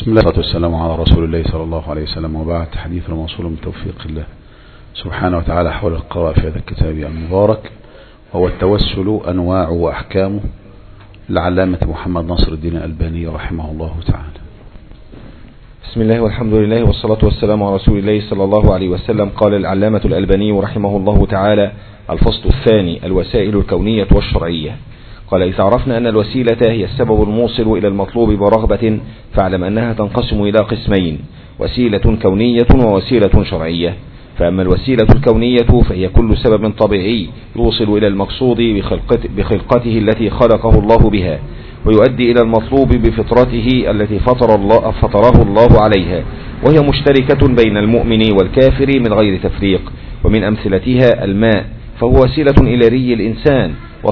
بسم الله والسلام على رسول الله صلى الله عليه وسلم، وبعد. حديث موصول من توفيق الله سبحانه وتعالى حول القراءة في هذا الكتاب المبارك، وهو التوسل أنواعه وأحكامه للعلامة محمد ناصر الدين الألباني رحمه الله تعالى. بسم الله والحمد لله والصلاة والسلام على رسول الله صلى الله عليه وسلم. قال العلامة الألباني رحمه الله تعالى: الفصل الثاني: الوسائل الكونية والشرعية. قال: إذا عرفنا أن الوسيلة هي السبب الموصل إلى المطلوب برغبة، فاعلم أنها تنقسم إلى قسمين: وسيلة كونية ووسيلة شرعية. فأما الوسيلة الكونية فهي كل سبب طبيعي يوصل إلى المقصود بخلقته التي خلقه الله بها، ويؤدي إلى المطلوب بفطرته التي فطره الله عليها، وهي مشتركة بين المؤمن والكافر من غير تفريق. ومن أمثلتها الماء، فهو وسيلة إلى ري الإنسان،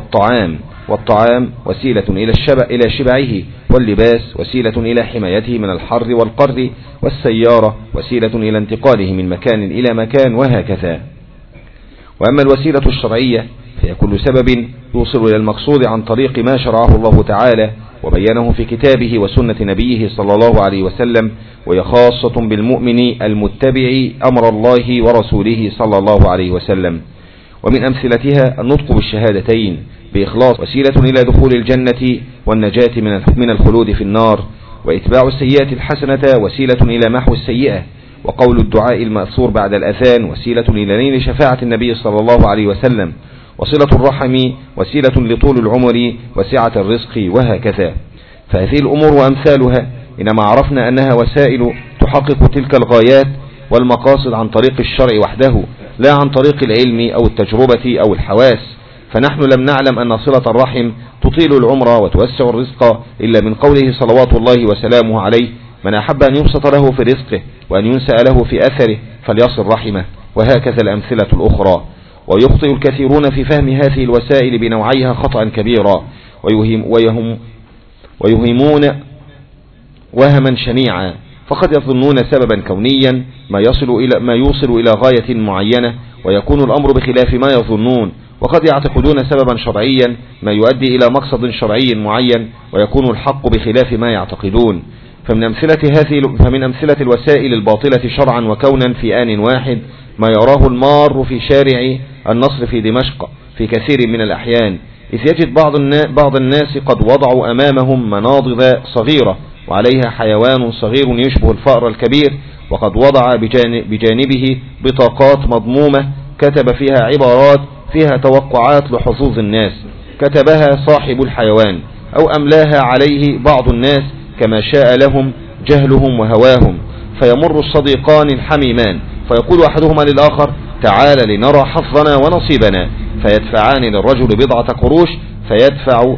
والطعام وسيلة إلى شبعه، واللباس وسيلة إلى حمايته من الحر والقر، والسيارة وسيلة إلى انتقاله من مكان إلى مكان، وهكذا. وأما الوسيلة الشرعية فهي كل سبب يوصل إلى المقصود عن طريق ما شرعه الله تعالى وبينه في كتابه وسنة نبيه صلى الله عليه وسلم، وهي خاصة بالمؤمن المتبع أمر الله ورسوله صلى الله عليه وسلم. ومن أمثلتها النطق بالشهادتين بإخلاص، وسيلة إلى دخول الجنة والنجاة من الخلود في النار. وإتباع السيئة الحسنة وسيلة إلى محو السيئة. وقول الدعاء المأثور بعد الأذان وسيلة إلى نيل شفاعة النبي صلى الله عليه وسلم. وصلة الرحم وسيلة لطول العمر وسعة الرزق، وهكذا. فهذه الأمور وأمثالها إنما عرفنا أنها وسائل تحقق تلك الغايات والمقاصد عن طريق الشرع وحده، لا عن طريق العلم أو التجربة أو الحواس. فنحن لم نعلم أن صلة الرحم تطيل العمر وتوسع الرزق إلا من قوله صلوات الله وسلامه عليه: من أحب أن يبسط له في رزقه وأن ينسأ له في أثره فليصل رحمه. وهكذا الأمثلة الأخرى. ويخطئ الكثيرون في فهم هذه الوسائل بنوعيها خطأ كبيرا، ويهمون وهما شنيعا، فقد يظنون سببا كونيا ما يوصل إلى غاية معينة، ويكون الأمر بخلاف ما يظنون. وقد يعتقدون سببا شرعيا ما يؤدي إلى مقصد شرعي معين، ويكون الحق بخلاف ما يعتقدون. فمن أمثلة الوسائل الباطلة شرعا وكونا في آن واحد ما يراه المار في شارع النصر في دمشق في كثير من الأحيان، إذ يجد بعض الناس قد وضعوا أمامهم مناضد صغيرة وعليها حيوان صغير يشبه الفأر الكبير، وقد وضع بجانبه بطاقات مضمومة كتب فيها عبارات فيها توقعات لحظوظ الناس، كتبها صاحب الحيوان أو أملاها عليه بعض الناس كما شاء لهم جهلهم وهواهم. فيمر الصديقان الحميمان فيقول أحدهما للآخر: تعال لنرى حظنا ونصيبنا، فيدفعان للرجل بضعة قروش، فيدفع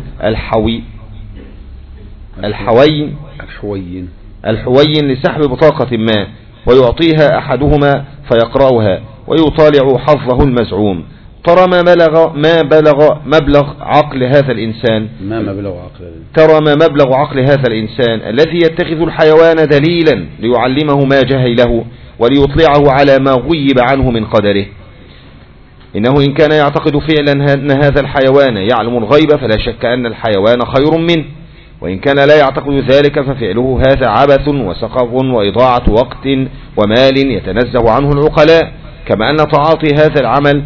الحوين لسحب بطاقة ما، ويعطيها أحدهما فيقرأها ويطالع حظه المزعوم. ترى ما مبلغ عقل هذا الإنسان الذي يتخذ الحيوان دليلا ليعلمه ما جهله وليطلعه على ما غيب عنه من قدره. إنه إن كان يعتقد فعلا أن هذا الحيوان يعلم الغيب فلا شك أن الحيوان خير منه، وإن كان لا يعتقد ذلك ففعله هذا عبث وسقط وإضاعة وقت ومال يتنزه عنه العقلاء. كما أن تعاطي هذا العمل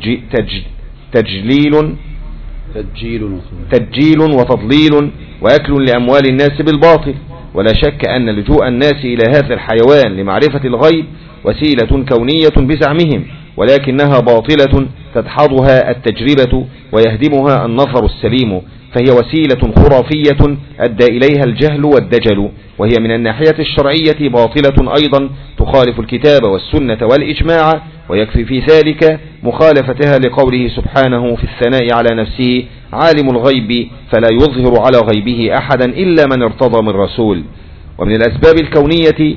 تدجيل وتضليل وأكل لأموال الناس بالباطل. ولا شك أن لجوء الناس إلى هذا الحيوان لمعرفة الغيب وسيلة كونية بزعمهم، ولكنها باطلة تدحضها التجربة ويهدمها النظر السليم، فهي وسيلة خرافية أدى إليها الجهل والدجل، وهي من الناحية الشرعية باطلة أيضا تخالف الكتاب والسنة والإجماع. ويكفي في ذلك مخالفتها لقوله سبحانه في الثناء على نفسه: عالم الغيب فلا يظهر على غيبه أحدا إلا من ارتضى من رسول. ومن الأسباب الكونية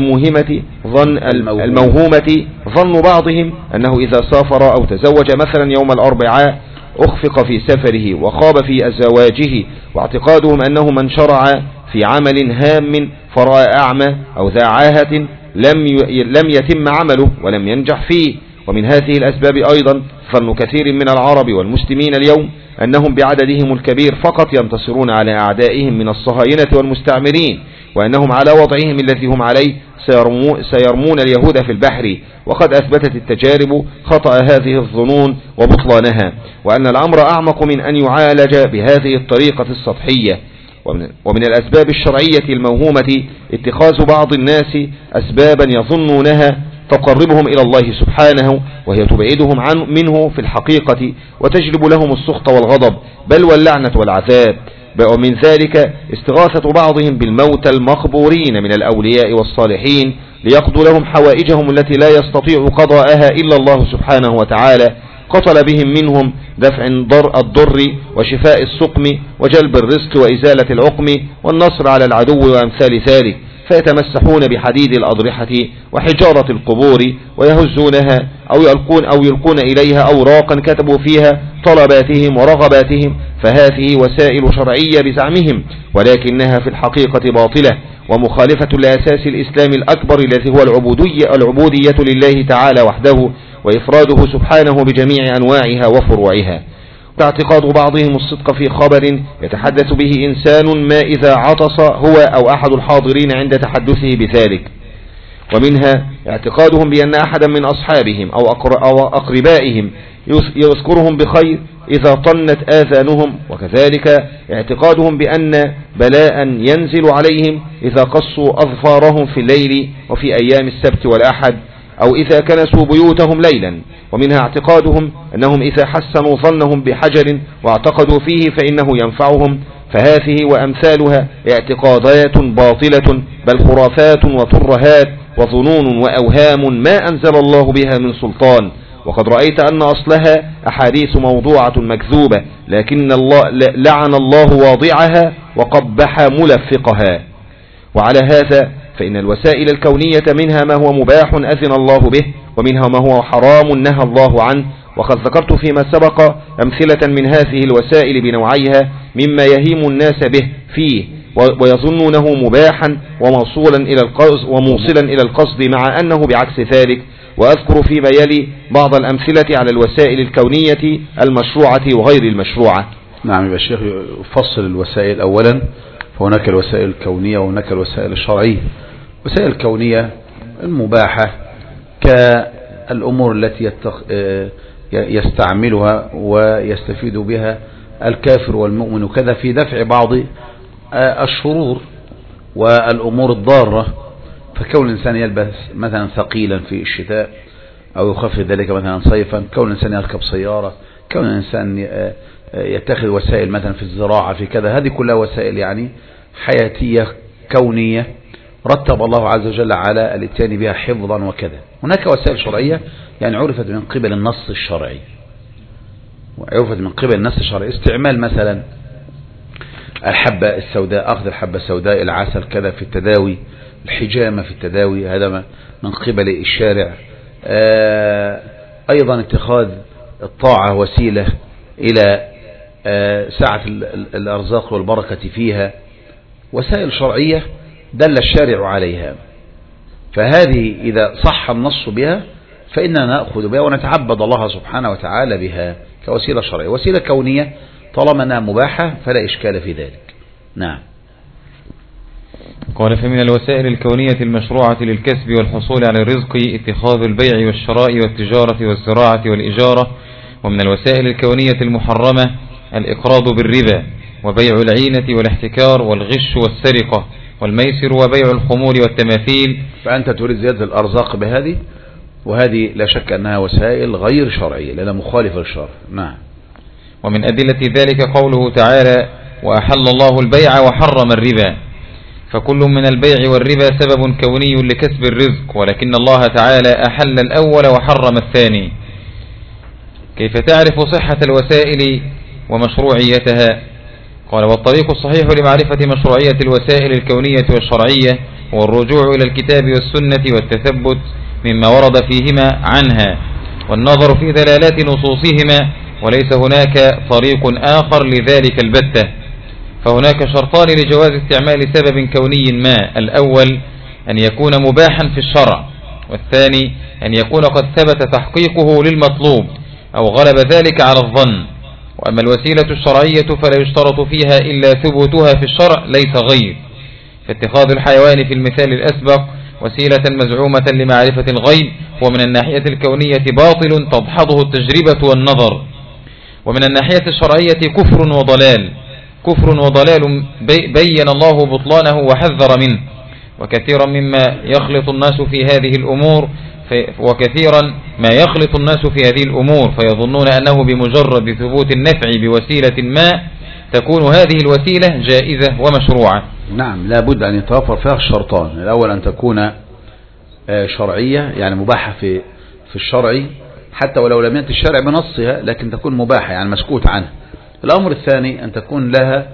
الموهومة ظن بعضهم أنه إذا سافر أو تزوج مثلا يوم الأربعاء أخفق في سفره وخاب في أزواجه، واعتقادهم أنه من شرع في عمل هام فرأى أعمى أو ذا عاهة لم يتم عمله ولم ينجح فيه. ومن هذه الأسباب أيضا ظن كثير من العرب والمسلمين اليوم أنهم بعددهم الكبير فقط ينتصرون على أعدائهم من الصهاينة والمستعمرين، وأنهم على وضعهم الذي هم عليه سيرمون اليهود في البحر، وقد أثبتت التجارب خطأ هذه الظنون وبطلانها، وأن الأمر أعمق من أن يعالج بهذه الطريقة السطحية. ومن الأسباب الشرعية الموهومة اتخاذ بعض الناس أسبابا يظنونها تقربهم إلى الله سبحانه، وهي تبعدهم منه في الحقيقة وتجلب لهم السخط والغضب بل واللعنة والعذاب. ومن ذلك استغاثة بعضهم بالموتى المقبورين من الأولياء والصالحين ليقضوا لهم حوائجهم التي لا يستطيع قضاءها إلا الله سبحانه وتعالى، قتل بهم منهم دفع الضر وشفاء السقم وجلب الرزق وإزالة العقم والنصر على العدو وأمثال ذلك، فيتمسحون بحديد الأضرحة وحجارة القبور ويهزونها أو يلقون إليها أوراقا كتبوا فيها طلباتهم ورغباتهم، فهذه وسائل شرعية بزعمهم، ولكنها في الحقيقة باطلة ومخالفة لأساس الإسلام الأكبر الذي هو العبودية لله تعالى وحده، وإفراده سبحانه بجميع أنواعها وفروعها. واعتقاد بعضهم الصدق في خبر يتحدث به إنسان ما إذا عطس هو أو أحد الحاضرين عند تحدثه بذلك. ومنها اعتقادهم بأن أحدا من أصحابهم أو أقربائهم يذكرهم بخير إذا طنت آذانهم، وكذلك اعتقادهم بأن بلاء ينزل عليهم إذا قصوا أظفارهم في الليل وفي أيام السبت والأحد أو إذا كنسوا بيوتهم ليلا. ومنها اعتقادهم أنهم إذا حسنوا ظنهم بحجر واعتقدوا فيه فإنه ينفعهم، فهذه وأمثالها اعتقادات باطلة بل خرافات وترهات وظنون وأوهام ما أنزل الله بها من سلطان، وقد رأيت أن أصلها أحاديث موضوعة مكذوبة، لكن لعن الله واضعها وقبح ملفقها. وعلى هذا فإن الوسائل الكونية منها ما هو مباح أذن الله به، ومنها ما هو حرام نهى الله عنه، وقد ذكرت فيما سبق أمثلة من هذه الوسائل بنوعيها مما يهيم الناس به فيه ويظنونه مباحا وموصلا إلى القصد مع أنه بعكس ذلك. وأذكر فيما يلي بعض الأمثلة على الوسائل الكونية المشروعة وغير المشروعة. نعم، يبقى الشيخ يفصل الوسائل أولا، فهناك الوسائل الكونية وهناك الوسائل الشرعية. الوسائل الكونية المباحة كالأمور التي يستعملها ويستفيد بها الكافر والمؤمن وكذا في دفع بعض الشرور والأمور الضارة، فكون الإنسان يلبس مثلا ثقيلا في الشتاء أو يخفف ذلك مثلا صيفا، كون الإنسان يركب سيارة، كون الإنسان يتخذ وسائل مثلا في الزراعة في كذا، هذه كلها وسائل يعني حياتية كونية رتب الله عز وجل على الاتيان بها حفظا وكذا. هناك وسائل شرعية يعني عرفت من قبل النص الشرعي، استعمال مثلا الحبة السوداء، أخذ الحبة السوداء، العسل كذا في التداوي، الحجامة في التداوي، هذا من قبل الشارع. أيضا اتخاذ الطاعة وسيلة إلى سعة الأرزاق والبركة فيها، وسائل شرعية دل الشارع عليها، فهذه إذا صح النص بها فإننا نأخذ بها ونتعبد الله سبحانه وتعالى بها كوسيلة شرعية. وسيلة كونية طالما أنها مباحة فلا إشكال في ذلك. نعم. قال: فمن الوسائل الكونية المشروعة للكسب والحصول على الرزق اتخاذ البيع والشراء والتجارة والزراعة والإجارة. ومن الوسائل الكونية المحرمة الإقراض بالربا وبيع العينة والاحتكار والغش والسرقة والميسر وبيع الخمور والتماثيل. فأنت تريد زيادة الأرزاق بهذه، وهذه لا شك أنها وسائل غير شرعية لأنها مخالفة للشرع. نعم. ومن أدلة ذلك قوله تعالى: وأحل الله البيع وحرم الربا. فكل من البيع والربا سبب كوني لكسب الرزق، ولكن الله تعالى أحل الأول وحرم الثاني. كيف تعرف صحة الوسائل ومشروعيتها؟ قال: والطريق الصحيح لمعرفة مشروعية الوسائل الكونية والشرعية هو الرجوع إلى الكتاب والسنة والتثبت مما ورد فيهما عنها والنظر في دلالات نصوصهما، وليس هناك طريق آخر لذلك البتة. فهناك شرطان لجواز استعمال سبب كوني ما: الأول أن يكون مباحا في الشرع، والثاني أن يكون قد ثبت تحقيقه للمطلوب أو غلب ذلك على الظن. وأما الوسيلة الشرعية فلا يشترط فيها إلا ثبوتها في الشرع ليس غير، فاتخاذ الحيوان في المثال الأسبق وسيلة مزعومة لمعرفة الغيب هو من الناحية الكونية باطل تدحضه التجربة والنظر، ومن الناحية الشرعية كفر وضلال بين الله بطلانه وحذر منه. وكثيرا مما يخلط الناس في هذه الأمور فيظنون أنه بمجرد ثبوت النفع بوسيلة ما تكون هذه الوسيلة جائزة ومشروعة. نعم، لابد أن يتوفر فيها الشرطان. الأول أن تكون شرعية، يعني مباحة في الشرع، حتى ولو لم يأتي الشرع بنصها لكن تكون مباحة يعني مسكوت عنها. الأمر الثاني أن تكون لها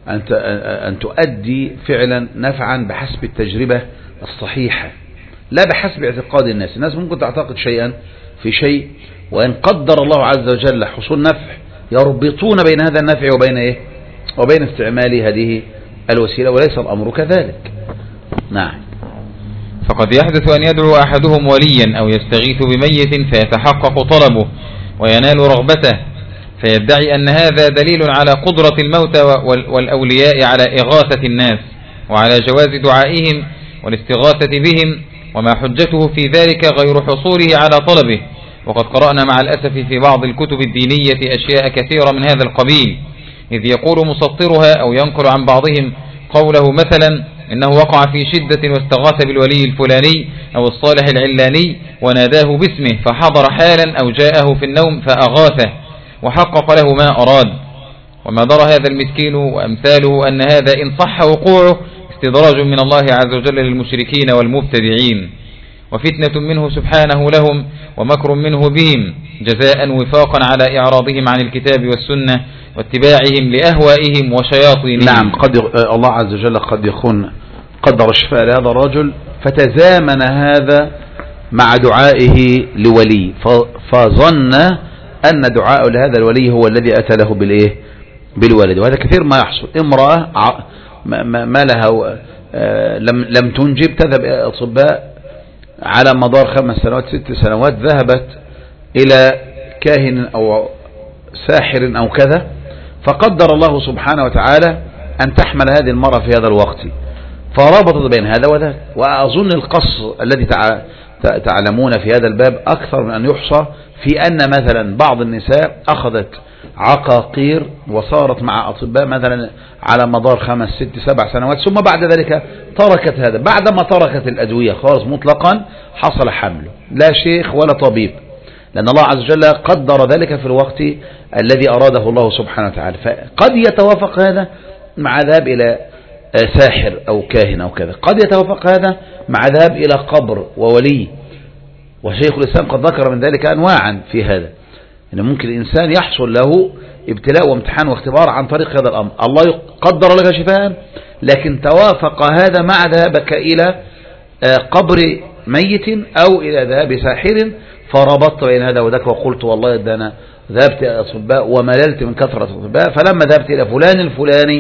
أن تؤدي فعلا نفعا بحسب التجربة الصحيحة، لا بحسب اعتقاد الناس. الناس ممكن تعتقد شيئا في شيء، وإن قدر الله عز وجل حصول نفع يربطون بين هذا النفع وبين استعمال هذه الوسيلة، وليس الأمر كذلك. نعم. فقد يحدث أن يدعو أحدهم وليا أو يستغيث بميت فيتحقق طلبه وينال رغبته، فيدعي أن هذا دليل على قدرة الموتى والأولياء على إغاثة الناس وعلى جواز دعائهم والاستغاثة بهم، وما حجته في ذلك غير حصوله على طلبه. وقد قرأنا مع الأسف في بعض الكتب الدينية أشياء كثيرة من هذا القبيل، إذ يقول مسطرها أو ينقل عن بعضهم قوله مثلا إنه وقع في شدة واستغاث بالولي الفلاني أو الصالح العلاني وناداه باسمه فحضر حالا أو جاءه في النوم فأغاثه وحقق له ما أراد. وما درى هذا المسكين وأمثاله أن هذا إن صح وقوعه استدراج من الله عز وجل للمشركين والمبتدعين، وفتنة منه سبحانه لهم، ومكر منه بهم، جزاء وفاقا على إعراضهم عن الكتاب والسنة واتباعهم لأهوائهم وشياطينهم. نعم، الله عز وجل قد يكون قدر الشفاء لهذا الرجل فتزامن هذا مع دعائه لولي، فظن أن دعاءه لهذا الولي هو الذي أتى له بالولد. وهذا كثير ما يحصل. امرأة ما لها لم تنجب، تذهب إلى الأطباء على مدار 5 سنوات 6 سنوات، ذهبت إلى كاهن أو ساحر أو كذا، فقدر الله سبحانه وتعالى أن تحمل هذه المرأة في هذا الوقت، فرابطت بين هذا وذاك. وأظن القص الذي تعلمون في هذا الباب أكثر من أن يحصى في أن مثلا بعض النساء أخذت عقاقير وصارت مع أطباء مثلا على مدار 5 6 7 سنوات، ثم بعد ذلك تركت هذا. بعدما تركت الأدوية خالص مطلقا حصل حمله، لا شيخ ولا طبيب، لأن الله عز وجل قدر ذلك في الوقت الذي أراده الله سبحانه وتعالى. فقد يتوافق هذا مع ذهاب إلى ساحر أو كاهن أو كذا، قد يتوافق هذا مع ذهاب إلى قبر وولي، وشيخ الإسلام قد ذكر من ذلك أنواعا في هذا، إن ممكن الإنسان يحصل له ابتلاء وامتحان واختبار عن طريق هذا الأمر. الله قدر لك شفاء، لكن توافق هذا مع ذهابك إلى قبر ميت أو إلى ذهاب ساحر، فربطت بين هذا وذاك وقلت والله ده أنا ذهبت إلى أطباء ومللت من كثرة الأطباء، فلما ذهبت إلى فلان الفلاني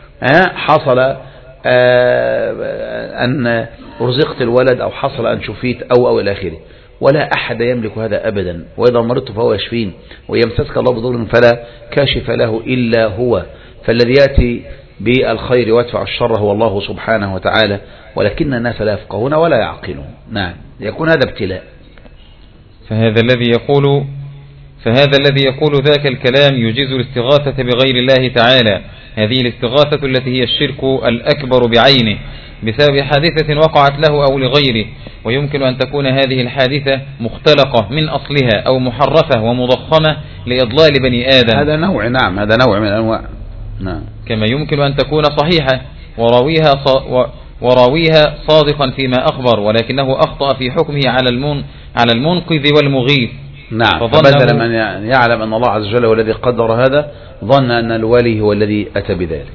حصل أن رزقت الولد أو حصل أن شفيت أو إلى آخره. ولا أحد يملك هذا أبدا، وإذا مرضت فهو يشفين، ويمسسك الله بضر فلا كاشف له إلا هو، فالذي يأتي بالخير ويدفع الشر هو الله سبحانه وتعالى، ولكن الناس لا يفقهون ولا يعقلون. نعم، يكون هذا ابتلاء. فهذا الذي يقول ذاك الكلام يجيز الاستغاثة بغير الله تعالى، هذه الاستغاثة التي هي الشرك الأكبر بعينه بسبب حادثة وقعت له أو لغيره، ويمكن أن تكون هذه الحادثة مختلقة من أصلها أو محرفة ومضخمة لإضلال بني آدم. هذا نوع، نعم، هذا نوع من أنواع. نعم. كما يمكن أن تكون صحيحة وراويها صادقا فيما أخبر، ولكنه أخطأ في حكمه على المنقذ والمغيث. نعم، فبدل من يعلم أن الله عز وجل هو الذي قدر هذا ظن أن الولي هو الذي أتى بذلك،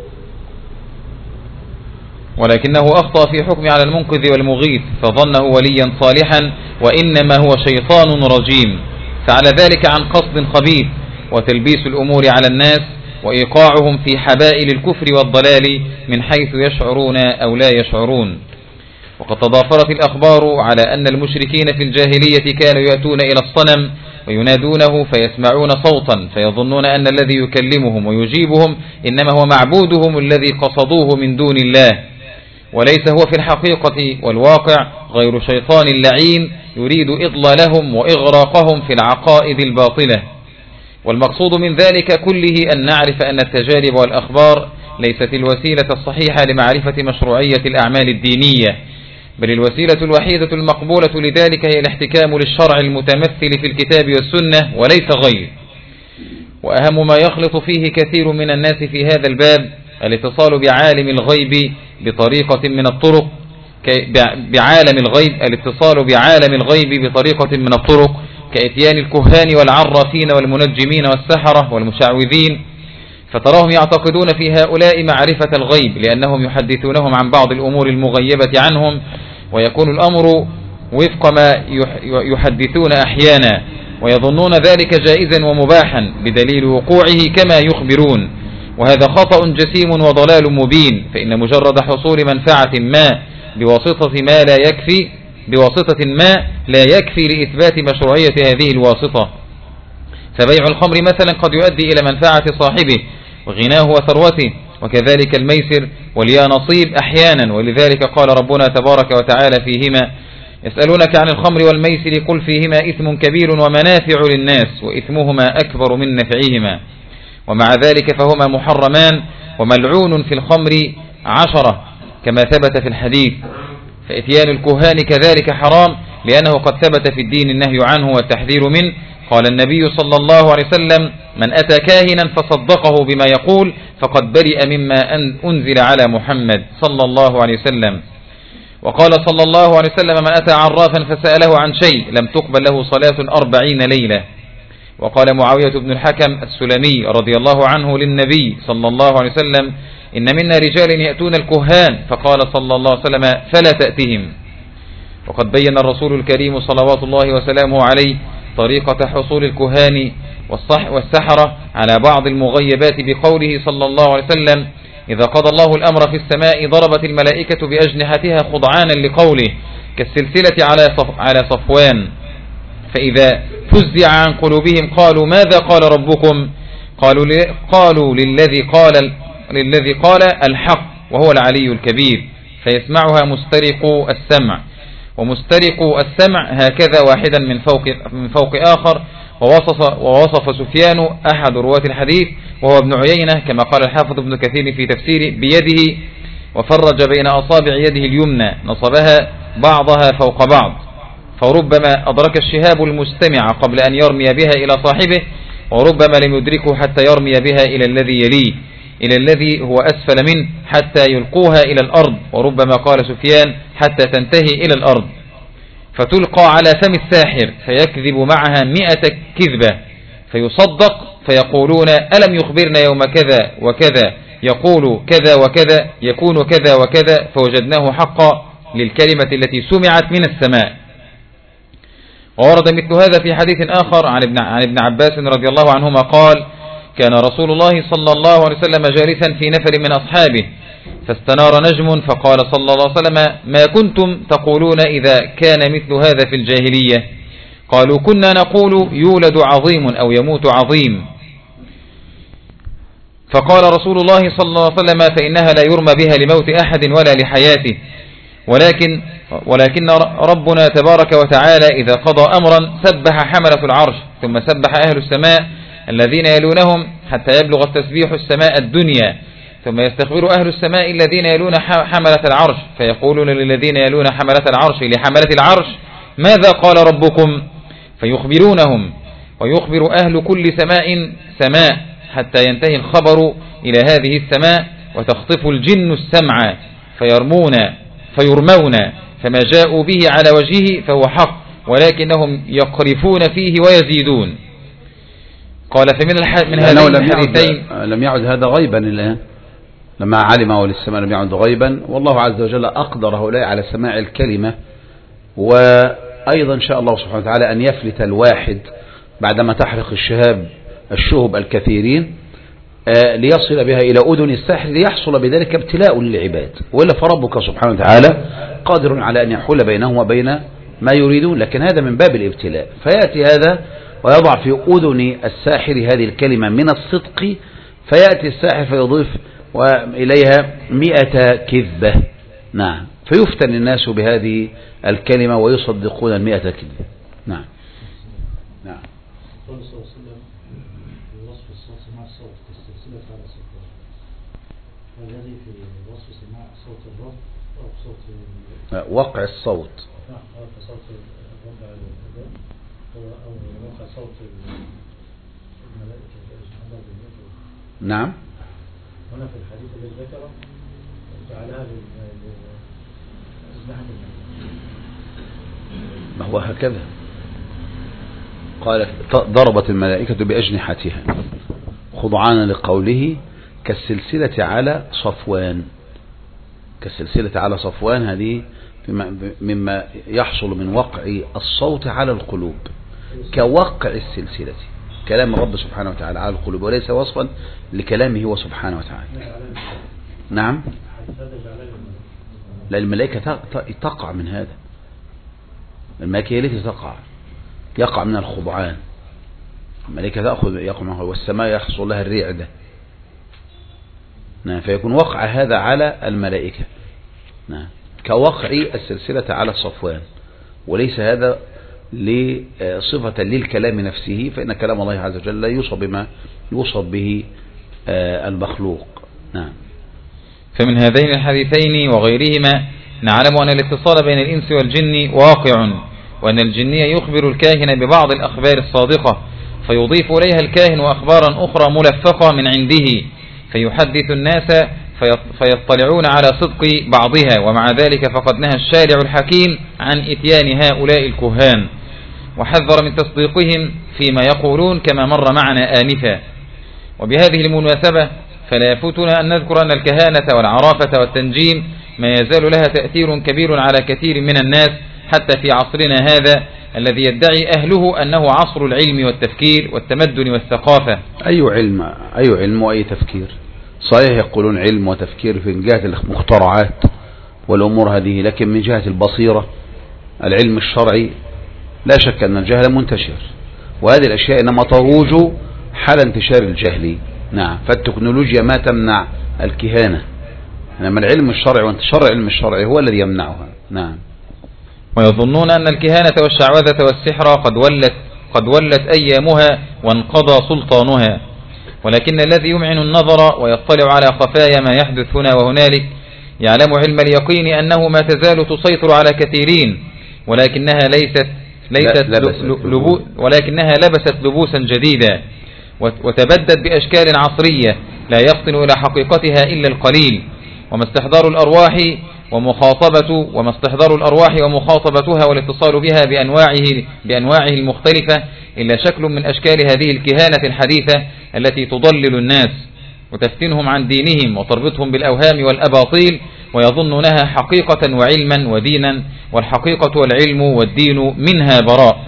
ولكنه أخطأ في حكمه على المنقذ والمغيث فظنه وليا صالحا وإنما هو شيطان رجيم، فعلى ذلك عن قصد خبيث وتلبيس الأمور على الناس وإيقاعهم في حبائل الكفر والضلال من حيث يشعرون أو لا يشعرون. وقد تضافرت الأخبار على أن المشركين في الجاهلية كانوا يأتون إلى الصنم وينادونه فيسمعون صوتا فيظنون أن الذي يكلمهم ويجيبهم إنما هو معبودهم الذي قصدوه من دون الله، وليس هو في الحقيقة والواقع غير شيطان لعين يريد إضلالهم وإغراقهم في العقائد الباطلة. والمقصود من ذلك كله أن نعرف أن التجارب والأخبار ليست الوسيلة الصحيحة لمعرفة مشروعية الأعمال الدينية، بل الوسيلة الوحيدة المقبولة لذلك هي الاحتكام للشرع المتمثل في الكتاب والسنة وليس غير. وأهم ما يخلط فيه كثير من الناس في هذا الباب الاتصال بعالم الغيب بطريقة من الطرق كإتيان الكهان والعرافين والمنجمين والسحرة والمشعوذين، فتراهم يعتقدون في هؤلاء معرفة الغيب لأنهم يحدثونهم عن بعض الأمور المغيبة عنهم، ويكون الأمر وفق ما يحدثون أحيانا، ويظنون ذلك جائزا ومباحا بدليل وقوعه كما يخبرون، وهذا خطأ جسيم وضلال مبين. فإن مجرد حصول منفعة ما بواسطة ما لا يكفي لإثبات مشروعية هذه الواسطة. فبيع الخمر مثلا قد يؤدي إلى منفعة صاحبه وغناه وثروته، وكذلك الميسر واليانصيب أحيانا. ولذلك قال ربنا تبارك وتعالى فيهما: يسألونك عن الخمر والميسر قل فيهما إثم كبير ومنافع للناس وإثمهما أكبر من نفعهما، ومع ذلك فهما محرمان، وملعون في الخمر 10 كما ثبت في الحديث. فإتيان الكهان كذلك حرام، لأنه قد ثبت في الدين النهي عنه والتحذير منه. قال النبي صلى الله عليه وسلم: من أتى كاهنا فصدقه بما يقول فقد برئ مما أنزل على محمد صلى الله عليه وسلم. وقال صلى الله عليه وسلم: من أتى عرافا فسأله عن شيء لم تقبل له صلاة 40 ليلة. وقال معاوية بن الحكم السلمي رضي الله عنه للنبي صلى الله عليه وسلم: إن منا رجال يأتون الكهان، فقال صلى الله عليه وسلم: فلا تأتهم. وقد بين الرسول الكريم صلوات الله وسلامه عليه طريقة حصول الكهان والسحرة على بعض المغيبات بقوله صلى الله عليه وسلم: إذا قضى الله الأمر في السماء ضربت الملائكة بأجنحتها خضعانا لقوله كالسلسلة على صفوان، فإذا فزع عن قلوبهم قالوا ماذا قال ربكم؟ قالوا للذي قال الحق وهو العلي الكبير، فيسمعها مسترق السمع. ومسترق السمع هكذا واحدا من فوق آخر. ووصف سفيان أحد رواة الحديث وهو ابن عيينة كما قال الحافظ ابن كثير في تفسيره بيده، وفرج بين أصابع يده اليمنى نصبها بعضها فوق بعض، فربما أدرك الشهاب المستمع قبل أن يرمي بها إلى صاحبه، وربما لم يدركه حتى يرمي بها إلى الذي يليه، إلى الذي هو أسفل منه حتى يلقوها إلى الأرض، وربما قال سفيان حتى تنتهي إلى الأرض، فتلقى على فم الساحر فيكذب معها 100 كذبة فيصدق، فيقولون ألم يخبرنا يوم كذا وكذا يقول كذا وكذا يكون كذا وكذا، فوجدناه حقا للكلمة التي سمعت من السماء. وورد مثل هذا في حديث آخر عن ابن عباس رضي الله عنهما قال: كان رسول الله صلى الله عليه وسلم جالسا في نفر من أصحابه فاستنار نجم، فقال صلى الله عليه وسلم: ما كنتم تقولون إذا كان مثل هذا في الجاهلية؟ قالوا: كنا نقول يولد عظيم أو يموت عظيم. فقال رسول الله صلى الله عليه وسلم: فإنها لا يرمى بها لموت أحد ولا لحياته، ولكن ربنا تبارك وتعالى إذا قضى أمرا سبح حملة العرش، ثم سبح أهل السماء الذين يلونهم حتى يبلغ التسبيح السماء الدنيا، ثم يستخبر أهل السماء الذين يلون حملة العرش فيقولون للذين يلون حملة العرش لحملة العرش ماذا قال ربكم؟ فيخبرونهم، ويخبر أهل كل سماء حتى ينتهي الخبر إلى هذه السماء، وتخطف الجن السمع فيرمون، فما جاءوا به على وجهه فهو حق، ولكنهم يقرفون فيه ويزيدون. قال فمن هذين الحديثين لم يعد هذا غيبا الآن، لما علم أول السماء لم يعد غيبا، والله عز وجل أقدر هؤلاء على سماع الكلمة. وأيضا إن شاء الله سبحانه وتعالى أن يفلت الواحد بعدما تحرق الشهب الكثيرين ليصل بها إلى أذن الساحر ليحصل بذلك ابتلاء للعباد، وإلا فربك سبحانه وتعالى قادر على أن يحول بينهم وبين ما يريدون، لكن هذا من باب الابتلاء. فيأتي هذا ويضع في أذن الساحر هذه الكلمة من الصدق، فيأتي الساحر فيضيف إليها 100 كذبة، نعم، فيفتن الناس بهذه الكلمة ويصدقون 100 كذبة. نعم. نعم. قال صلى الله عليه وسلم في وصف الصوت سماع الصوت كالسلسلة على الصوت، والذي في وصف سماع صوت الرب أو صوت وقع الصوت، وقع صوت الرب على الأذان أو وقع صوت الملائكة. نعم. هنا في الحديث الذي ذكره جعلها لأجنحة الملائكة. ما هو هكذا قال ضربت الملائكة بأجنحتها خضعانا لقوله كالسلسلة على صفوان. كالسلسلة على صفوان هذه مما يحصل من وقع الصوت على القلوب كوقع السلسلة، كلام الرب سبحانه وتعالى على القلوب وليس وصفا لكلامه هو سبحانه وتعالى. نعم. لا، الملائكة تقع من هذا، الملائكة التي يقع من الخضعان، الملائكة يقع منها، والسماء يحصل لها الرعدة. نعم، فيكون وقع هذا على الملائكة. نعم، كوقع السلسلة على الصفوان، وليس هذا صفة للكلام نفسه، فإن كلام الله عز وجل لا يوصف بما يوصف به المخلوق. نعم. فمن هذين الحديثين وغيرهما نعلم أن الاتصال بين الإنس والجن واقع، وأن الجني يخبر الكاهن ببعض الأخبار الصادقة فيضيف إليها الكاهن أخبارا أخرى ملفقة من عنده فيحدث الناس فيطلعون على صدق بعضها. ومع ذلك فقد نهى الشارع الحكيم عن إتيان هؤلاء الكهان وحذر من تصديقهم فيما يقولون كما مر معنا آنفا. وبهذه المناسبة فلا يفوتنا أن نذكر أن الكهانة والعرافة والتنجيم ما يزال لها تأثير كبير على كثير من الناس حتى في عصرنا هذا الذي يدعي أهله أنه عصر العلم والتفكير والتمدن والثقافة. أي علم وأي تفكير؟ صحيح يقولون علم وتفكير في جهة المخترعات والأمور هذه، لكن من جهة البصيرة العلم الشرعي لا شك أن الجهل منتشر، وهذه الأشياء إنما تروج حال انتشار الجهل. نعم، فالتكنولوجيا ما تمنع الكهانة، إنما العلم الشرعي وانتشار العلم الشرعي هو الذي يمنعها. نعم. ويظنون أن الكهانة والشعوذة والسحر قد ولت أيامها وانقضى سلطانها، ولكن الذي يمعن النظر ويطلع على خفايا ما يحدث هنا وهنالك يعلم علم اليقين أنه ما تزال تسيطر على كثيرين، ولكنها لبست لبوسا جديدا وتبدت بأشكال عصرية لا يفطن إلى حقيقتها إلا القليل. وما استحضار الأرواح ومخاطبتها والاتصال بها بأنواعه المختلفة إلا شكل من أشكال هذه الكهانة الحديثة التي تضلل الناس وتفتنهم عن دينهم وتربطهم بالأوهام والأباطيل ويظنونها حقيقة وعلما ودينا، والحقيقة والعلم والدين منها براء.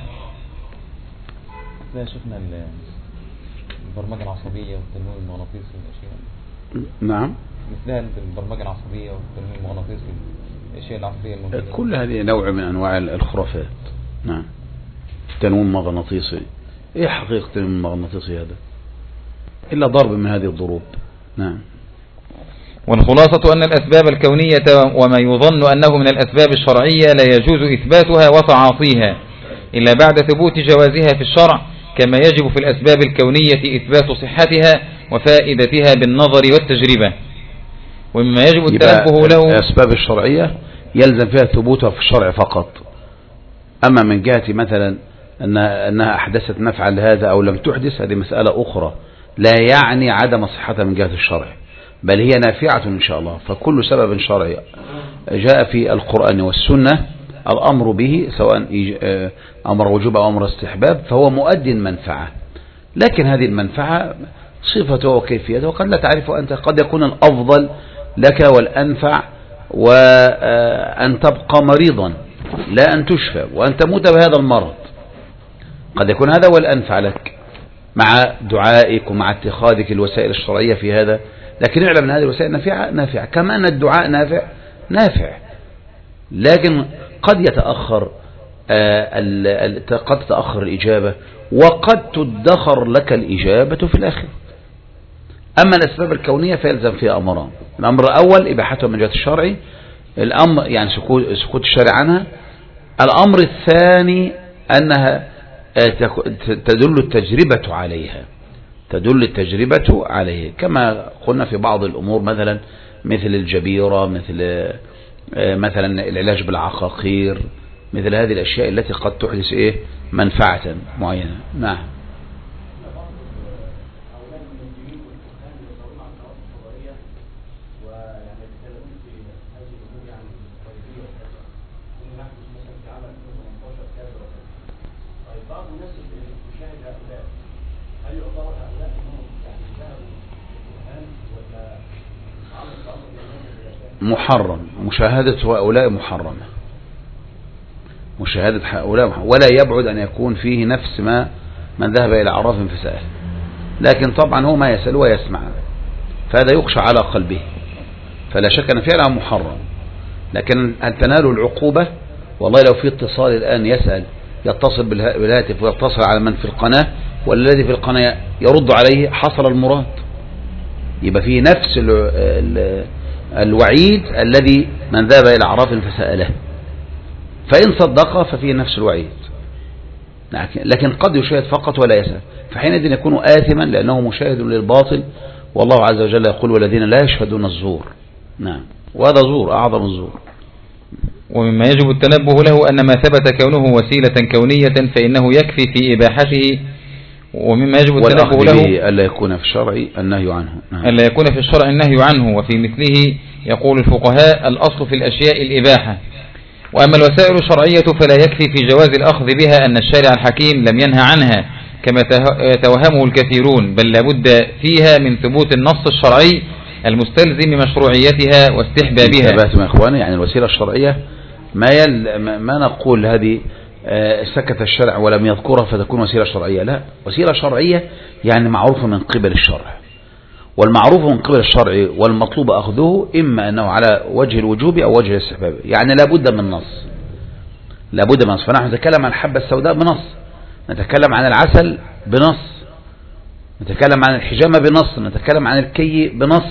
لا شفنا البرمجة العصبية والتنويم المغناطيسي والأشياء. نعم، مثلها البرمجة العصبية والتنويم المغناطيسي الأشياء العصبية الموجودة. كل هذه نوع من أنواع الخرافات. نعم، تنويم مغناطيسي، إيه حقيقة التنويم المغناطيسي هذا إلا ضرب من هذه الضروب. نعم. والخلاصة أن الأسباب الكونية وما يظن أنه من الأسباب الشرعية لا يجوز إثباتها وتعاطيها إلا بعد ثبوت جوازها في الشرع، كما يجب في الأسباب الكونية إثبات صحتها وفائدتها بالنظر والتجربة. ومما يجب التنبه له الأسباب الشرعية يلزم فيها ثبوتها في الشرع فقط، أما من جهة مثلا أنها أحدثت نفعا لهذا أو لم تحدث هذه مسألة أخرى لا يعني عدم صحتها من جهة الشرع، بل هي نافعة إن شاء الله. فكل سبب شرعي جاء في القرآن والسنة الأمر به سواء أمر وجوب أو أمر استحباب فهو مؤدي منفعة، لكن هذه المنفعة صفته وكيفيته وقد لا تعرفه أنت، قد يكون الأفضل لك والأنفع وأن تبقى مريضا لا أن تشفى وأن تموت بهذا المرض، قد يكون هذا هو الأنفع لك مع دعائك ومع اتخاذك الوسائل الشرعية في هذا. لكن اعلم أن هذه الوسائل نافعة كما أن الدعاء نافع، لكن قد يتأخر قد تتأخر الإجابة وقد تدخر لك الإجابة في الآخر. أما الأسباب الكونية فيلزم فيها أمران: الأمر الأول إباحتها من جهة الشرع، الأمر يعني سكوت الشارع عنها. الأمر الثاني أنها تدل التجربة عليها، تدل التجربة عليه، كما قلنا في بعض الأمور مثلا مثل الجبيرة، مثلا العلاج بالعقاقير، مثل هذه الأشياء التي قد تحدث منفعة معينة. نعم. محرم مشاهدة هؤلاء، محرمة مشاهدة هؤلاء، ولا يبعد أن يكون فيه نفس ما من ذهب إلى عراف فسأل، لكن طبعا هو ما يسأل ويسمع، فهذا يخشى على قلبه، فلا شك أن فعلها محرم. لكن أن تنال العقوبة، والله لو في اتصال الآن يسأل، يتصل بالهاتف ويتصل على من في القناة، والذي في القناة يرد عليه، حصل المراد، يبقى فيه نفس الوعيد الذي من ذهب إلى عراف فسأله، فإن صدق ففيه نفس الوعيد. لكن قد يشاهد فقط ولا يسأل، فحينئذ يكون آثما لأنه مشاهد للباطل، والله عز وجل يقول والذين لا يشهدون الزور. نعم، وهذا زور أعظم الزور. ومما يجب التنبه له أن ما ثبت كونه وسيلة كونية فإنه يكفي في إباحته، ومما يجب التنبه له ألا يكون في الشرع النهي عنه. ألا يكون في الشرع النهي عنه. وفي مثله يقول الفقهاء الأصل في الأشياء الإباحة. وأما الوسائل الشرعية فلا يكفي في جواز الأخذ بها أن الشارع الحكيم لم ينهى عنها كما يتوهمه الكثيرون، بل لابد فيها من ثبوت النص الشرعي المستلزم مشروعيتها واستحبابها. انتبهتم يا إخواني؟ يعني الوسيلة الشرعية ما نقول هذه سكت الشرع ولم يذكرها فتكون وسيلة شرعية، لا، وسيلة شرعية يعني معروفة من قبل الشرع، والمعروف من قبل الشرع والمطلوب أخذه إما أنه على وجه الوجوب أو وجه الاستحباب، يعني لابد من نص، لابد من نص. فنحن نتكلم عن الحبة السوداء بنص، نتكلم عن العسل بنص، نتكلم عن الحجامة بنص، نتكلم عن الكي بنص.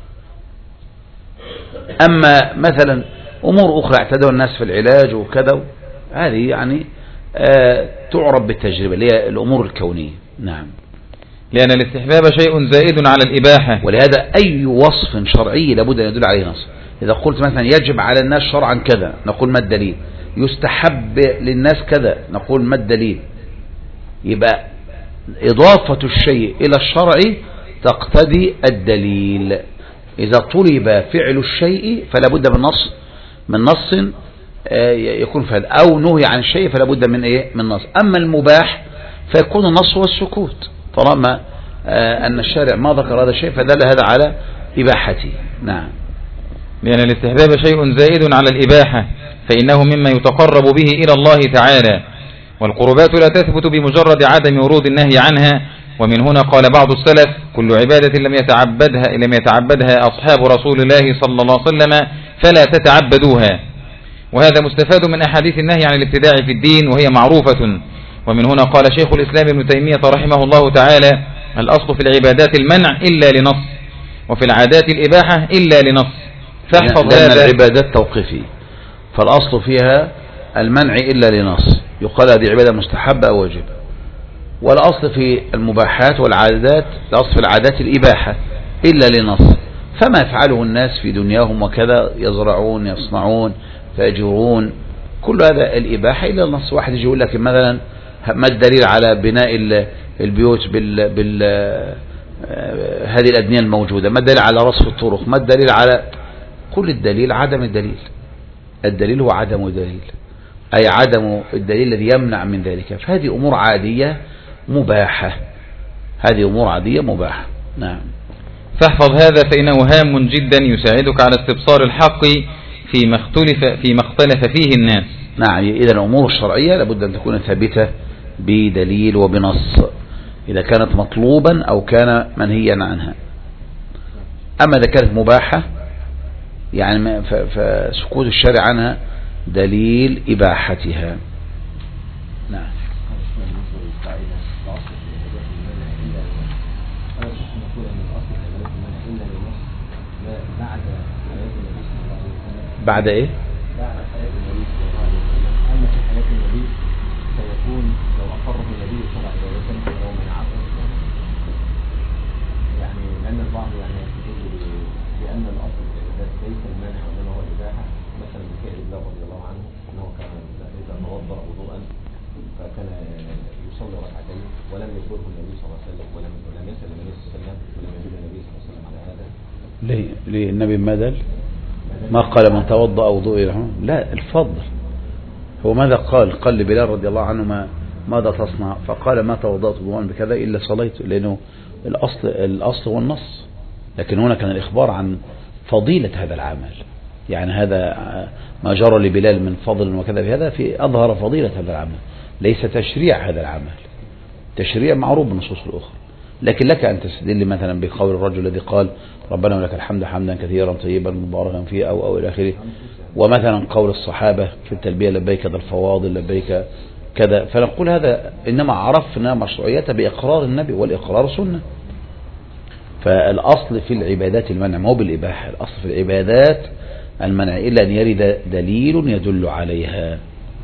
أما مثلا أمور أخرى اعتادها الناس في العلاج وكذا، هذه يعني تعرف بالتجربة، اللي هي الأمور الكونية. نعم، لأن الاستحباب شيء زائد على الإباحة، ولهذا أي وصف شرعي لابد أن يدل عليه نص. إذا قلت مثلا يجب على الناس شرعا كذا، نقول ما الدليل؟ يستحب للناس كذا، نقول ما الدليل؟ يبقى إضافة الشيء إلى الشرع تقتضي الدليل. إذا طلب فعل الشيء فلا بد من نص يكون فهذا، أو نهي عن الشيء فلا بد من نص. أما المباح فيكون النص والسكوت، طالما أن الشارع ما ذكر هذا الشيء فدل هذا على إباحته. نعم، لأن الاستحباب شيء زائد على الإباحة، فإنه مما يتقرب به إلى الله تعالى، والقربات لا تثبت بمجرد عدم ورود النهي عنها. ومن هنا قال بعض السلف: كل عبادة لم يتعبدها أصحاب رسول الله صلى الله عليه وسلم فلا تتعبدوها. وهذا مستفاد من أحاديث النهي عن الابتداع في الدين، وهي معروفة. ومن هنا قال شيخ الإسلام ابن تيمية رحمه الله تعالى: الأصل في العبادات المنع إلا لنص، وفي العادات الإباحة إلا لنص. فاحفظ هذا. لأن العبادات توقيفية، فالأصل فيها المنع إلا لنص، يقال هذه عبادة مستحبة أو واجبة. والأصل في المباحات والعادات، الأصل في العادات الإباحة إلا لنص. فما يفعله الناس في دنياهم وكذا، يزرعون، يصنعون، يتاجرون، كل هذا الإباحة إلا النص. واحد يجي يقول لك مثلا ما الدليل على بناء البيوت هذه الأبنية الموجودة؟ ما الدليل على رصف الطرق؟ ما الدليل على كل الدليل؟ عدم الدليل. الدليل هو عدم الدليل، أي عدم الدليل الذي يمنع من ذلك. فهذه أمور عادية مباحة، هذه أمور عادية مباحة. نعم، فاحفظ هذا فإنه هام جدا يساعدك على استبصار الحق فيما اختلف فيه الناس. نعم، إذا الأمور الشرعية لابد أن تكون ثابتة بدليل وبنص، إذا كانت مطلوبا أو كان منهيا عنها. أما إذا كانت مباحة يعني فسكوت الشارع عنها دليل إباحتها. نعم. بعد ايه؟ بعد حياة النبي صلى الله عليه وسلم. أما في حياة النبي سيكون لو أقره النبي صلى الله عليه وسلم فهو منعه، يعني لأن البعض يعني يقول بأن الأصل ليس المنع وإنما هو الإباحة. مثلا بكائر الله رضي الله عنه أنه كان إذا توضأ وضوءا فكان يصلي ركعتين ولم يذكره النبي صلى الله عليه وسلم ولم يسأل النبي صلى الله عليه وسلم ولم يدل النبي صلى الله عليه وسلم على هذا. ليه النبي ما دل؟ ما قال من توضأ وضوء له؟ لا، الفضل. هو ماذا قال لبلال رضي الله عنه ماذا تصنع؟ فقال ما توضأت وضوءا بكذا إلا صليت، لأنه الأصل هو النص. لكن هنا كان الإخبار عن فضيلة هذا العمل، يعني هذا ما جرى لبلال من فضل وكذا في هذا في أظهر فضيلة هذا العمل، ليس تشريع هذا العمل. تشريع معروف بالنصوص الأخرى، لكن لك أن تستدل مثلا بقول الرجل الذي قال ربنا ولك الحمد حمدا كثيرا طيبا مباركا فيه أو إلى آخره، ومثلا قول الصحابة في التلبية لبيك ذا الفواضل لبيك كذا، فنقول هذا إنما عرفنا مشروعيته بإقرار النبي، والإقرار سنة. فالأصل في العبادات المنع، ما هو بالإباحة، الأصل في العبادات المنع إلا أن يرد دليل يدل عليها.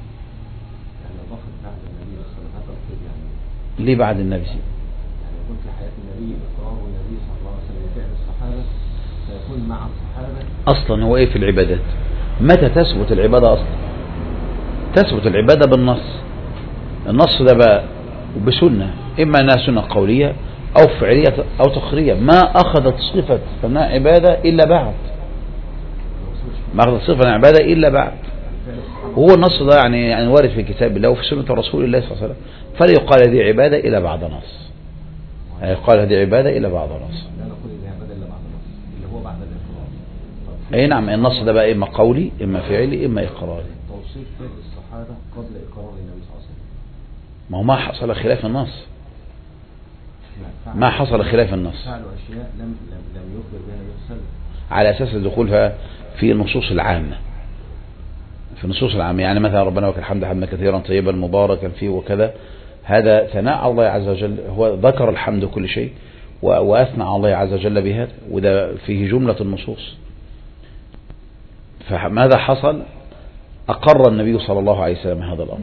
ليه بعد النبي؟ يعني يكون في حياة النبي إقرار النبي صلى الله عليه وسلم بفعل الصحابة، فيكون مع الصحابة. أصلا هو إيه في العبادات؟ متى تثبت العبادة أصلا؟ تثبت العبادة بالنص. النص ده بقى بسنة، إما أنها سنة قولية أو فعلية أو تقريرية. ما أخذت صفة أنها عبادة إلا بعد، ما أخذت صفة عبادة إلا بعد. وهو النص ده يعني وارد في كتاب الله وفي سنة رسول الله صلى الله عليه وسلم، فلا يقال هذه عبادة إلا بعد نص. يقال هذه عبادة إلا بعد نص. لا نقول هذه عبادة إلا بعد نص، اللي هو بعد الإقرار. أي نعم، النص ده بقى إما قولي إما فعلي إما إقراري. توصيف فعل الصحابة قبل إقرار النبي صلى الله عليه وسلم. ما هو ما حصل خلاف النص، ما حصل خلاف النص. فعلوا أشياء لم يخبر بها النبي صلى الله عليه وسلم على أساس دخولها في النصوص العامة، في النصوص العامة. يعني مثلا ربنا ولك الحمد حمدا كثيرا طيبا مباركا فيه وكذا، هذا ثناء على الله عز وجل. هو ذكر الحمد كل شيء وأثنى على الله عز وجل بهذا، وده فيه جملة النصوص. فماذا حصل؟ أقر النبي صلى الله عليه وسلم هذا الأمر،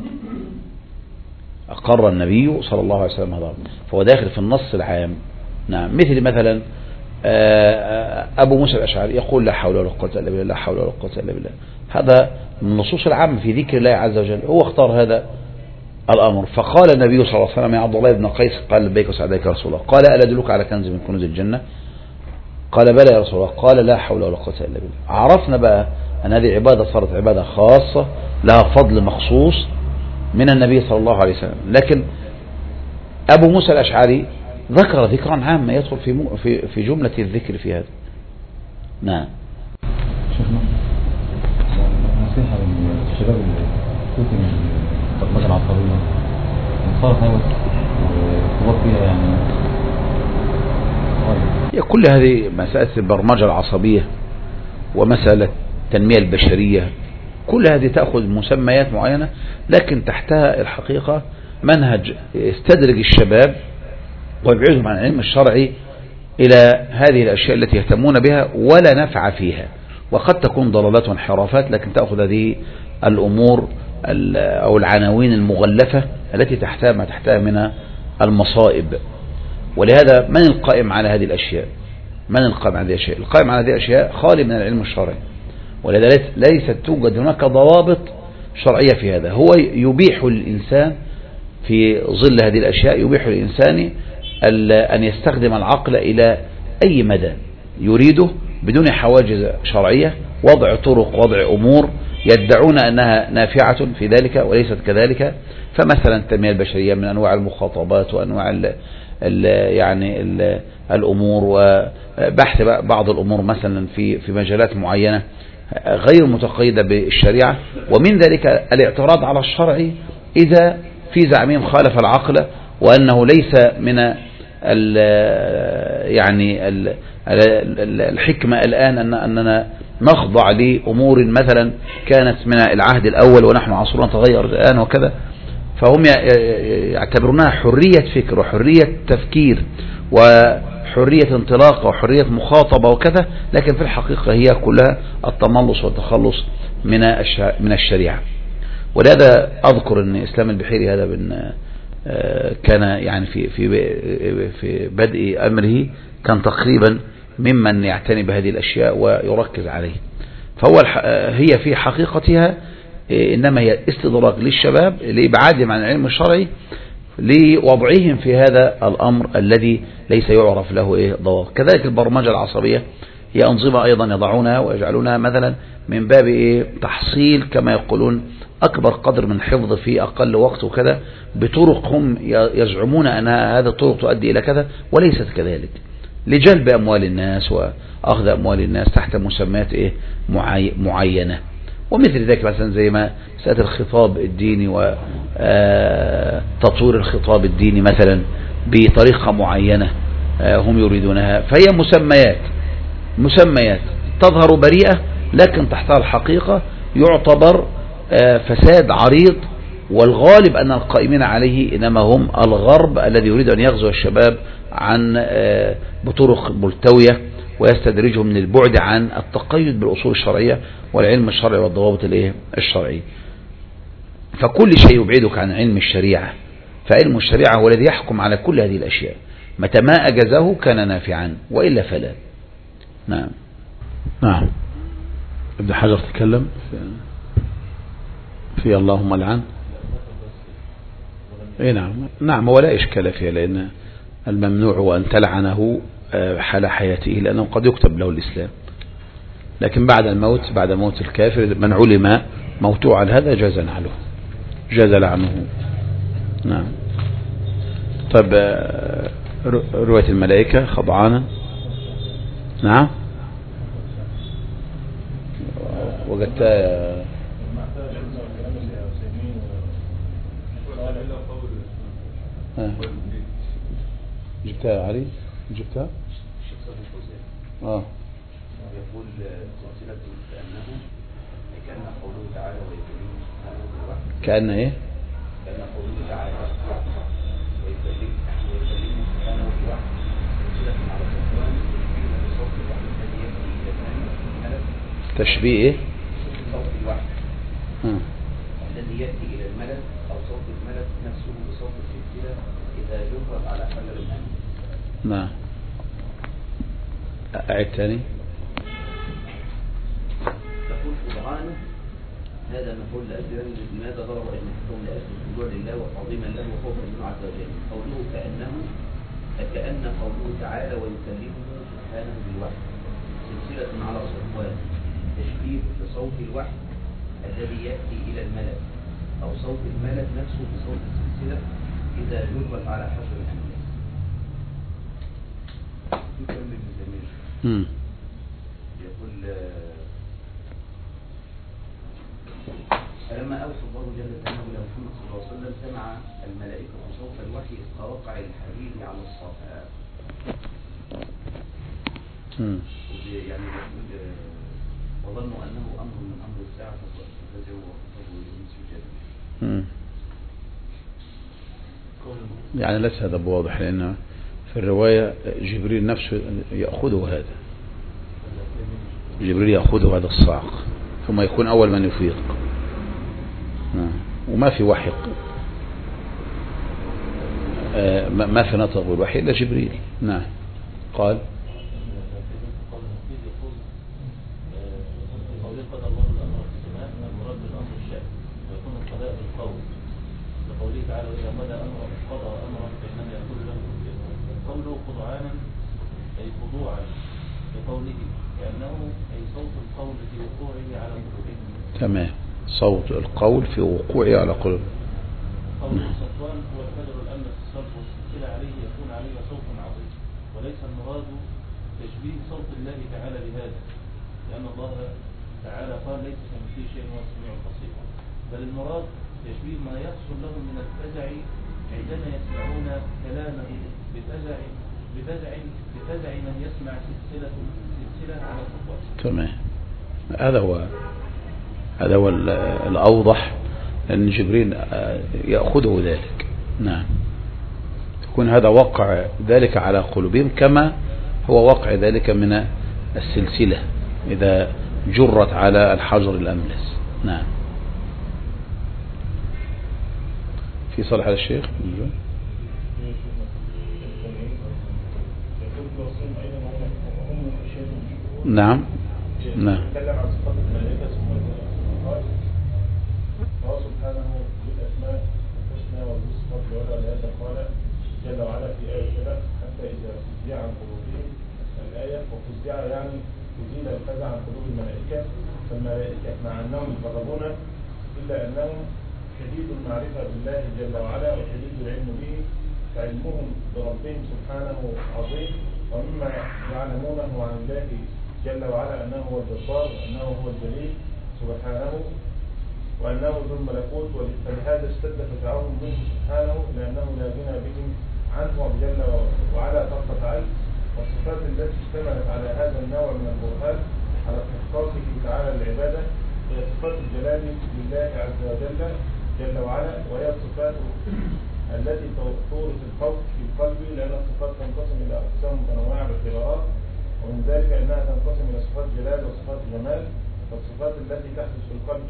أقر النبي صلى الله عليه وسلم هذا الأمر، فهو داخل في النص العام. نعم، مثل مثلا أبو موسى الأشعري يقول لا حول ولا قوة إلا بالله، لا حول ولا قوة إلا بالله. هذا من النصوص العامة في ذكر الله عز وجل، هو اختار هذا الأمر. فقال النبي صلى الله عليه وسلم يا عبد الله بن قيس، قال لبيك وسعديك يا رسول الله، قال ألا أدلك على كنز من كنوز الجنة؟ قال بلى يا رسول الله. قال لا حول ولا قوة إلا بالله. عرفنا بقى أن هذه عبادة صارت عبادة خاصة لها فضل مخصوص من النبي صلى الله عليه وسلم. لكن أبو موسى الأشعري ذكر ذكرا عاما يدخل في جملة الذكر في هذا. نعم. شيخنا نصيحة للشباب اللي كتب البرمجة العصبية صارت هوس وارتباط فيها، يعني كل هذه مسألة البرمجة العصبية ومسألة التنمية البشرية، كل هذه تأخذ مسميات معينة، لكن تحتها الحقيقة منهج يستدرج الشباب ويبعدهم عن العلم الشرعي إلى هذه الأشياء التي يهتمون بها ولا نفع فيها، وقد تكون ضلالات وانحرافات، لكن تأخذ هذه الأمور أو العناوين المغلفة التي تحتها ما تحتها من المصائب. ولهذا من القائم على هذه الأشياء؟ من القائم على هذه الأشياء؟ القائم على هذه الأشياء خالي من العلم الشرعي، ولهذا ليست توجد هناك ضوابط شرعية في هذا. هو يبيح الإنسان في ظل هذه الأشياء، يبيح الإنسان أن يستخدم العقل إلى أي مدى يريده بدون حواجز شرعية، وضع طرق، وضع أمور يدعون أنها نافعة في ذلك وليست كذلك. فمثلا التنمية البشرية من أنواع المخاطبات وأنواع يعني الأمور، وبحث بعض الأمور مثلا في مجالات معينة غير متقيدة بالشريعة، ومن ذلك الاعتراض على الشرع إذا في زعمهم خالف العقل، وأنه ليس من يعني الحكمة الآن أننا نخضع لأمور مثلا كانت من العهد الأول ونحن عصرنا تغير الآن وكذا. فهم يعتبرونها حرية فكر وحرية تفكير وحرية انطلاق وحرية مخاطبة وكذا، لكن في الحقيقة هي كلها التملص والتخلص من الشريعة. ولهذا أذكر أن إسلام البحيري هذا كان يعني في بدء أمره كان تقريبا ممن يعتني بهذه الأشياء ويركز عليه. فهو هي في حقيقتها إنما هي استدراك للشباب لإبعادهم عن العلم الشرعي لوضعهم في هذا الأمر الذي ليس يعرف له ضوابط. كذلك البرمجة العصبية هي أنظمة أيضا يضعونها ويجعلونها مثلا من باب تحصيل كما يقولون أكبر قدر من حفظ في أقل وقت وكذا، بطرق هم يزعمون أن هذه الطرق تؤدي إلى كذا وليست كذلك، لجلب أموال الناس وأخذ أموال الناس تحت مسميات معينة. ومثل ذلك مثلا زي ما مسألة الخطاب الديني وتطوير الخطاب الديني مثلا بطريقة معينة هم يريدونها، فهي مسميات تظهر بريئة لكن تحتها الحقيقة يعتبر فساد عريض، والغالب أن القائمين عليه إنما هم الغرب الذي يريد أن يغزو الشباب عن بطرق ملتوية ويستدرجهم من البعد عن التقيد بالأصول الشرعية والعلم الشرعي والضوابط الشرعية. فكل شيء يبعدك عن علم الشريعة، فعلم الشريعة هو الذي يحكم على كل هذه الأشياء، متى ما أجزه كان نافعا وإلا فلا. نعم ابن حجر تكلم في اللهم لعن. نعم ولا إشكال فيها، لأن الممنوع أن تلعنه حال حياته لأنه قد يكتب له الإسلام، لكن بعد الموت بعد موت الكافر من علم موتوع على هذا جاز لعنه. نعم. طيب رواية الملائكة خضعانا. نعم وجدتها جبتها علي جبتها يقول سلسلة كأن قوله تعالى ويكلمه سبحانه بالوحي كأن ايه كأن قوله تعالى ويكلمه سبحانه بالوحي سلسلة على صفوان بصوت الوحي الذي يأتي إلى الملك تشبيه ايه صوت الوحي الذي يأتي إلى الملك أو صوت الملك نفسه بصوت السلسلة إذا جرت على حجر الأمن. نعم أعد تاني. تقول سبحانه هذا مفعول لأجل لماذا ضرب أن يحكم لأجل الرجوع لله وتعظيما له وخوفا منه عز وجل. قوله كأن قوله تعالى ويكلمه سبحانه بالوحي سلسلة على صفوان تشبيه بصوت الوحي الذي يأتي إلى الملك أو صوت الملك نفسه بصوت السلسلة إذا جرت على حجر الأمن. يقول فلما أوصى الله جل جلاله لمحمد صلى الله عليه وسلم سمع الملائكة صوت الوحي كوقع الحرير على الصفاء. يعني وظنوا أنه أمر من أمر الساعة ففزعوا وخطبوا سجدا. يعني ليس هذا بواضح، لأن في الرواية جبريل نفسه يأخذه هذا، جبريل يأخذه هذا الصاعق ثم يكون أول من يفيق. وما في وحي ما في نطق بالوحي إلا جبريل. نعم قال قوله تعالى وإذا قضى أمرا فإنما يقول له قوله خضعانا أي خضوعا لقوله كأنه أي صوت القول في وقوعه على قلوبهم. تمام صوت القول في وقوعه على قلوبهم. قول الصفوان هو الحجر الأمن الصلب والسلسلة عليه يكون عليه صوت عظيم، وليس المراد تشبيه صوت الله تعالى بهذا، لأن الله تعالى قال ليس كمثله شيء هو السميع البصير، بل المراد تشبيه ما يحصل لهم من الفزع عندما يسمعون كلامه بفزع من يسمع سلسلة على صفوان. تمام. هذا هو الأوضح لأن جبريل يأخذه ذلك. نعم، يكون هذا وقع ذلك على قلوبهم كما هو وقع ذلك من السلسلة إذا جرت على الحجر الأملس. نعم. في صالح على الشيخ. نعم. نعم. جل وعلا في آية كده حتى إذا فزع عن قلوبهم الآية، وفزع يعني يزيل الفزع عن قلوب الملائكة، فالملائكة مع أنهم يقربون إلا أنهم شديد المعرفة بالله جل وعلا وشديد العلم به، فعلمهم بربهم سبحانه عظيم، ومما يعلمونه عن الله جل وعلا أنه هو الجبار وأنه هو الجليل سبحانه وأنه ذو الملكوت، ولهذا اشتد فزعهم منه سبحانه لأنه لا غنى بهم عنه جل وعلا طرفة عين. والصفات التي اشتملت على هذا النوع من البرهان على استحقاقه تعالى العبادة هي صفات الجلال لله عز وجل جل وعلا، وهي الصفات التي تورث الخوف في القلب، لأن الصفات تنقسم إلى أقسام متنوعة باعتبارات، ومن ذلك أنها تنقسم إلى صفات جلال وصفات جمال. فالصفات التي تحدث في القلب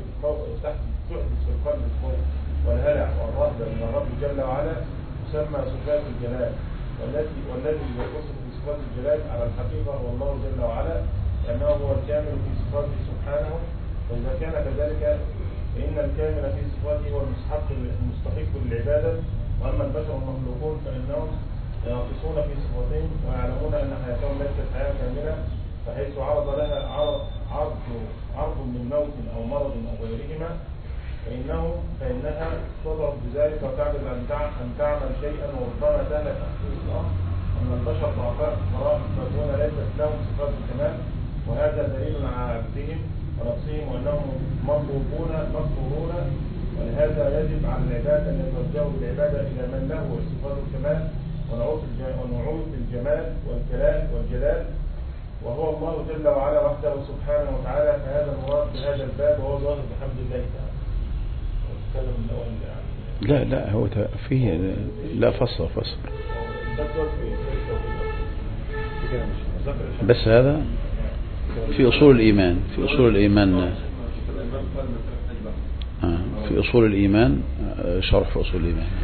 الخوف والهلع والرهبة من الرب جل وعلا تسمى صفات الجلال، والذي يتصف بصفات الجلال على الحقيقة هو الله جل وعلا، لأنه هو الكامل في صفاته سبحانه. فإذا كان كذلك فإن الكامل في صفاته هو المستحق للعبادة، وأما البشر المخلوقون فإنهم ينقصون في صفاتهم ويعلمون أن حياتهم ليست حياة كاملة، فحيث عرض لها عرض من موت أو مرض أو غيرهما فإنها تضعف بذلك وتعجز أن تعمل شيئا، وربما تهلك أخطاء أن البشر ضعفاء فقراء مفهومون ليست لهم صفات الكمال، وهذا دليل على عجزهم ونقصهم وأنهم مطلوبون، ولهذا يجب على العباد أن يتوجهوا بالعبادة إلى من له صفات الكمال ونعوت الجمال والجلال، وهو الله جل وعلا وحده سبحانه وتعالى. فهذا المراد بهذا الباب وهو ظاهر بحمد الله تعالى. لا هو فيه لا فصل بس هذا في أصول الإيمان في أصول الإيمان شرح في أصول الإيمان.